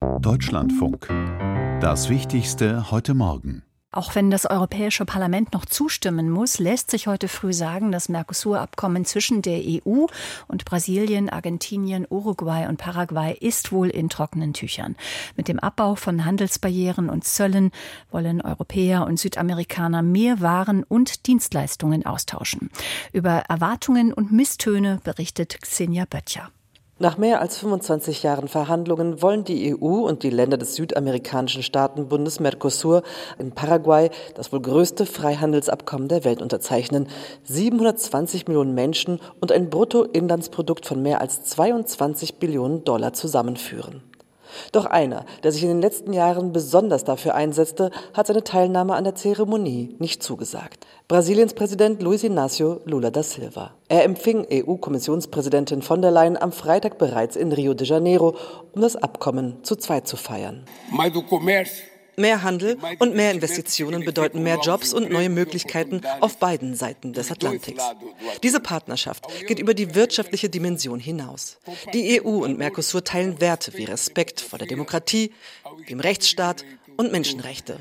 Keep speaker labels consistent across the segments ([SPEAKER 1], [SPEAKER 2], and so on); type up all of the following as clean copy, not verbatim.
[SPEAKER 1] Deutschlandfunk. Das Wichtigste heute Morgen.
[SPEAKER 2] Auch wenn das Europäische Parlament noch zustimmen muss, lässt sich heute früh sagen, das Mercosur-Abkommen zwischen der EU und Brasilien, Argentinien, Uruguay und Paraguay ist wohl in trockenen Tüchern. Mit dem Abbau von Handelsbarrieren und Zöllen wollen Europäer und Südamerikaner mehr Waren und Dienstleistungen austauschen. Über Erwartungen und Misstöne berichtet Xenia Böttcher.
[SPEAKER 3] Nach mehr als 25 Jahren Verhandlungen wollen die EU und die Länder des südamerikanischen Staatenbundes Mercosur in Paraguay das wohl größte Freihandelsabkommen der Welt unterzeichnen. 720 Millionen Menschen und ein Bruttoinlandsprodukt von mehr als 22 Billionen $, zusammenführen. Doch einer, der sich in den letzten Jahren besonders dafür einsetzte, hat seine Teilnahme an der Zeremonie nicht zugesagt. Brasiliens Präsident Luiz Inácio Lula da Silva. Er empfing EU-Kommissionspräsidentin von der Leyen am Freitag bereits in Rio de Janeiro, um das Abkommen zu zweit zu feiern. Mehr Handel und mehr Investitionen bedeuten mehr Jobs und neue Möglichkeiten auf beiden Seiten des Atlantiks. Diese Partnerschaft geht über die wirtschaftliche Dimension hinaus. Die EU und Mercosur teilen Werte wie Respekt vor der Demokratie, dem Rechtsstaat und Menschenrechte.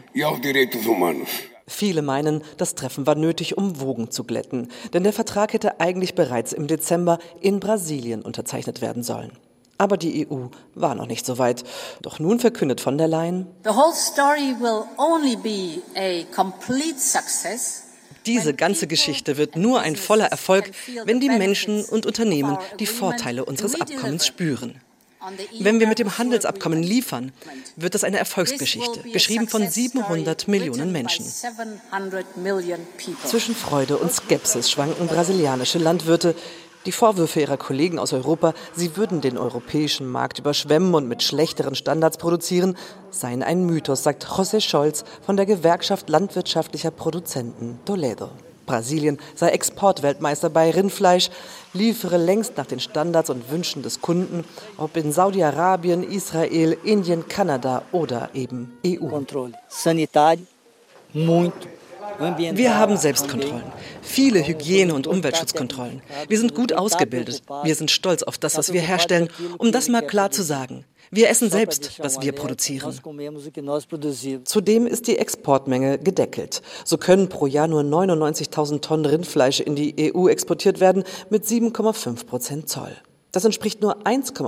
[SPEAKER 3] Viele meinen, das Treffen war nötig, um Wogen zu glätten, denn der Vertrag hätte eigentlich bereits im Dezember in Brasilien unterzeichnet werden sollen. Aber die EU war noch nicht so weit. Doch nun verkündet von der Leyen: Diese ganze Geschichte wird nur ein voller Erfolg, wenn die Menschen und Unternehmen die Vorteile unseres Abkommens spüren. Wenn wir mit dem Handelsabkommen liefern, wird es eine Erfolgsgeschichte, geschrieben von 700 Millionen Menschen. Zwischen Freude und Skepsis schwanken brasilianische Landwirte. Die Vorwürfe ihrer Kollegen aus Europa, sie würden den europäischen Markt überschwemmen und mit schlechteren Standards produzieren, seien ein Mythos, sagt José Scholz von der Gewerkschaft landwirtschaftlicher Produzenten Toledo. Brasilien sei Exportweltmeister bei Rindfleisch, liefere längst nach den Standards und Wünschen des Kunden, ob in Saudi-Arabien, Israel, Indien, Kanada oder eben EU. Wir haben Selbstkontrollen, viele Hygiene- und Umweltschutzkontrollen. Wir sind gut ausgebildet. Wir sind stolz auf das, was wir herstellen. Um das mal klar zu sagen. Wir essen selbst, was wir produzieren. Zudem ist die Exportmenge gedeckelt. So können pro Jahr nur 99.000 Tonnen Rindfleisch in die EU exportiert werden mit 7,5% Zoll. Das entspricht nur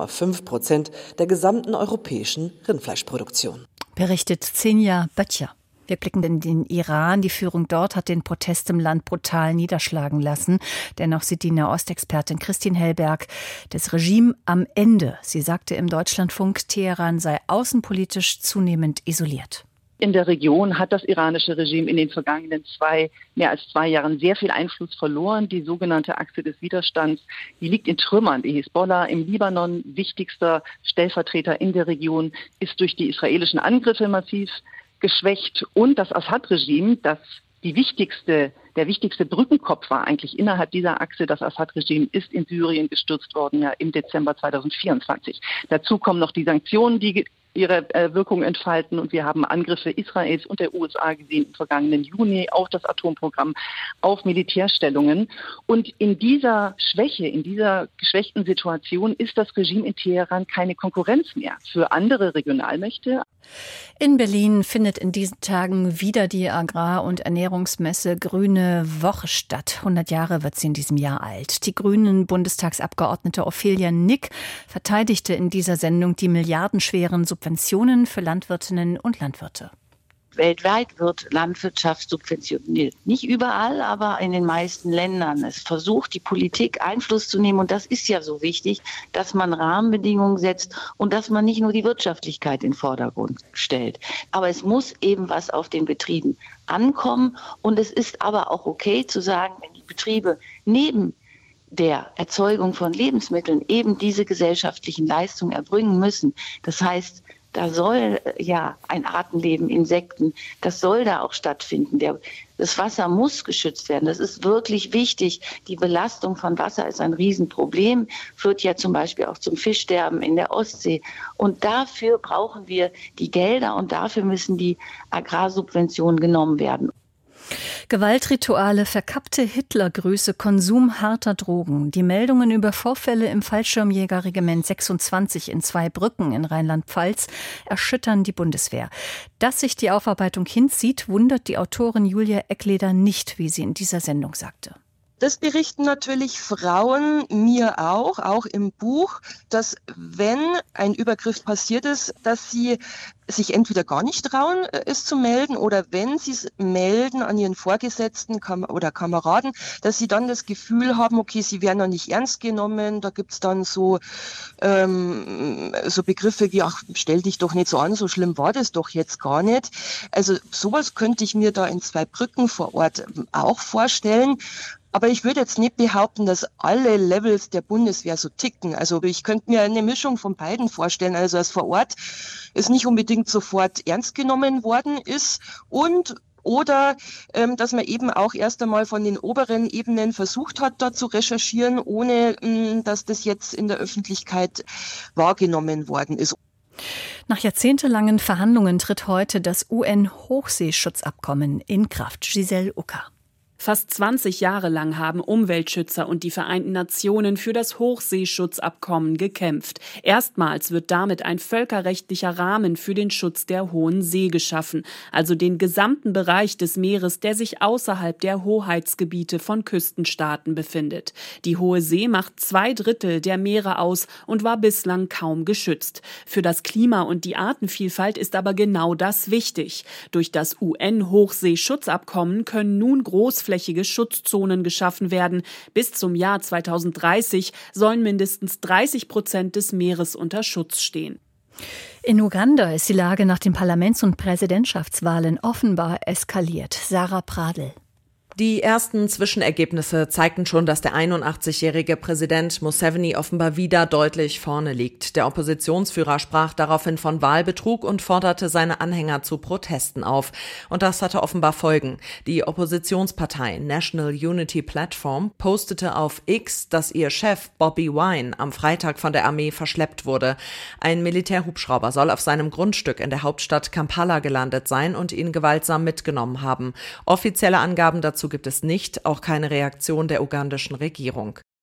[SPEAKER 3] 1,5% der gesamten europäischen Rindfleischproduktion.
[SPEAKER 2] Berichtet Xenia Böttcher. Wir blicken in den Iran. Die Führung dort hat den Protest im Land brutal niederschlagen lassen. Dennoch sieht die Nahostexpertin Christine Hellberg das Regime am Ende. Sie sagte im Deutschlandfunk, Teheran sei außenpolitisch zunehmend isoliert.
[SPEAKER 4] In der Region hat das iranische Regime in den vergangenen mehr als 2 Jahren sehr viel Einfluss verloren. Die sogenannte Achse des Widerstands, die liegt in Trümmern. Die Hisbollah im Libanon, wichtigster Stellvertreter in der Region, ist durch die israelischen Angriffe massiv geschwächt, und das Assad-Regime, das der wichtigste Brückenkopf war eigentlich innerhalb dieser Achse. Das Assad-Regime ist in Syrien gestürzt worden, ja im Dezember 2024. Dazu kommen noch die Sanktionen, die ihre Wirkung entfalten, und wir haben Angriffe Israels und der USA gesehen im vergangenen Juni auf das Atomprogramm, auf Militärstellungen. Und in dieser Schwäche, in dieser geschwächten Situation ist das Regime in Teheran keine Konkurrenz mehr für andere Regionalmächte.
[SPEAKER 2] In Berlin findet in diesen Tagen wieder die Agrar- und Ernährungsmesse Grüne Woche statt. 100 Jahre wird sie in diesem Jahr alt. Die Grünen-Bundestagsabgeordnete Ophelia Nick verteidigte in dieser Sendung die milliardenschweren Subventionen für Landwirtinnen und Landwirte.
[SPEAKER 5] Weltweit wird Landwirtschaft subventioniert. Nicht überall, aber in den meisten Ländern. Es versucht die Politik Einfluss zu nehmen, und das ist ja so wichtig, dass man Rahmenbedingungen setzt und dass man nicht nur die Wirtschaftlichkeit in den Vordergrund stellt. Aber es muss eben was auf den Betrieben ankommen, und es ist aber auch okay zu sagen, wenn die Betriebe neben der Erzeugung von Lebensmitteln eben diese gesellschaftlichen Leistungen erbringen müssen. Das heißt, da soll ja ein Artenleben, Insekten, das soll da auch stattfinden. Das Wasser muss geschützt werden. Das ist wirklich wichtig. Die Belastung von Wasser ist ein Riesenproblem, führt ja zum Beispiel auch zum Fischsterben in der Ostsee. Und dafür brauchen wir die Gelder, und dafür müssen die Agrarsubventionen genommen werden.
[SPEAKER 2] Gewaltrituale, verkappte Hitlergrüße, Konsum harter Drogen. Die Meldungen über Vorfälle im Fallschirmjägerregiment 26 in Zweibrücken in Rheinland-Pfalz erschüttern die Bundeswehr. Dass sich die Aufarbeitung hinzieht, wundert die Autorin Julia Eckleder nicht, wie sie in dieser Sendung sagte.
[SPEAKER 6] Das berichten natürlich Frauen, mir auch im Buch, dass wenn ein Übergriff passiert ist, dass sie sich entweder gar nicht trauen, es zu melden, oder wenn sie es melden an ihren Vorgesetzten oder Kameraden, dass sie dann das Gefühl haben, okay, sie werden noch nicht ernst genommen. Da gibt's dann so Begriffe wie, ach, stell dich doch nicht so an, so schlimm war das doch jetzt gar nicht. Also sowas könnte ich mir da in Zweibrücken vor Ort auch vorstellen. Aber ich würde jetzt nicht behaupten, dass alle Levels der Bundeswehr so ticken. Also ich könnte mir eine Mischung von beiden vorstellen. Also dass vor Ort es nicht unbedingt sofort ernst genommen worden ist oder dass man eben auch erst einmal von den oberen Ebenen versucht hat, da zu recherchieren, ohne dass das jetzt in der Öffentlichkeit wahrgenommen worden ist.
[SPEAKER 2] Nach jahrzehntelangen Verhandlungen tritt heute das UN-Hochseeschutzabkommen in Kraft. Giselle Ucker.
[SPEAKER 7] Fast 20 Jahre lang haben Umweltschützer und die Vereinten Nationen für das Hochseeschutzabkommen gekämpft. Erstmals wird damit ein völkerrechtlicher Rahmen für den Schutz der Hohen See geschaffen, also den gesamten Bereich des Meeres, der sich außerhalb der Hoheitsgebiete von Küstenstaaten befindet. Die Hohe See macht 2/3 der Meere aus und war bislang kaum geschützt. Für das Klima und die Artenvielfalt ist aber genau das wichtig. Durch das UN-Hochseeschutzabkommen können nun großflächige Schutzzonen geschaffen werden. Bis zum Jahr 2030 sollen mindestens 30% des Meeres unter Schutz stehen.
[SPEAKER 2] In Uganda ist die Lage nach den Parlaments- und Präsidentschaftswahlen offenbar eskaliert. Sarah Pradl.
[SPEAKER 8] Die ersten Zwischenergebnisse zeigten schon, dass der 81-jährige Präsident Museveni offenbar wieder deutlich vorne liegt. Der Oppositionsführer sprach daraufhin von Wahlbetrug und forderte seine Anhänger zu Protesten auf. Und das hatte offenbar Folgen. Die Oppositionspartei National Unity Platform postete auf X, dass ihr Chef Bobi Wine am Freitag von der Armee verschleppt wurde. Ein Militärhubschrauber soll auf seinem Grundstück in der Hauptstadt Kampala gelandet sein und ihn gewaltsam mitgenommen haben. Offizielle Angaben dazu gibt es nicht, auch keine Reaktion der ugandischen Regierung.